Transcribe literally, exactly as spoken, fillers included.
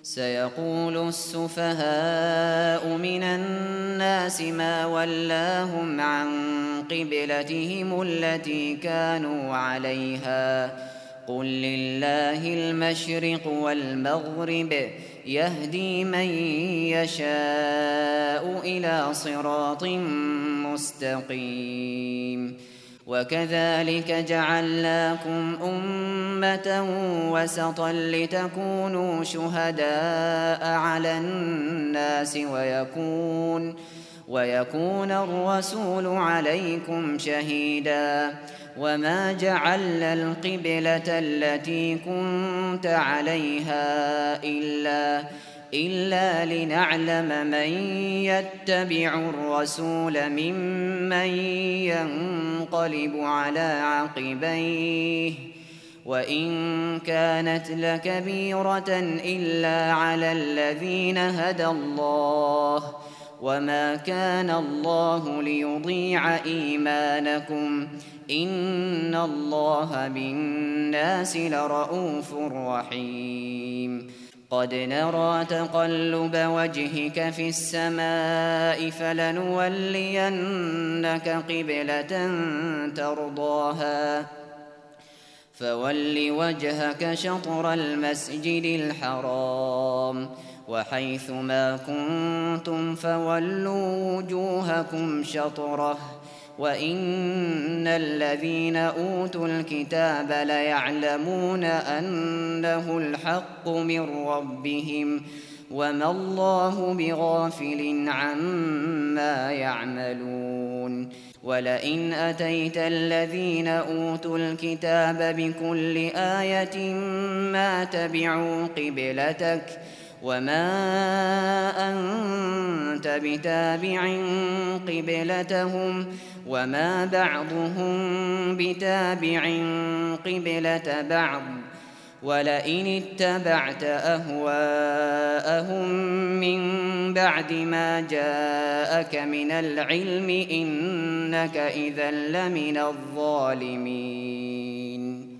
سيقول السفهاء من الناس ما ولاهم عن قبلتهم التي كانوا عليها قل لله المشرق والمغرب يهدي من يشاء إلى صراط مستقيم وكذلك جعلناكم أمة وسطا لتكونوا شهداء على الناس ويكون, ويكون الرسول عليكم شهيدا وما جعلنا القبلة التي كنت عليها إلا إلا لنعلم من يتبع الرسول ممن ينقلب على عقبيه وإن كانت لكبيرة إلا على الذين هدى الله وما كان الله ليضيع إيمانكم إن الله بالناس لرءوف رحيم قد نرى تقلب وجهك في السماء فلنولينك قبلة ترضاها فول وجهك شطر المسجد الحرام وحيث ما كنتم فولوا وجوهكم شطره وإن الذين أوتوا الكتاب ليعلمون أنه الحق من ربهم وما الله بغافل عما يعملون ولئن أتيت الذين أوتوا الكتاب بكل آية ما تبعوا قبلتك وما أنت بتابع قبلتهم وما بعضهم بتابع قبلة بعض ولئن اتبعت أهواءهم من بعد ما جاءك من العلم إنك إذا لمن الظالمين.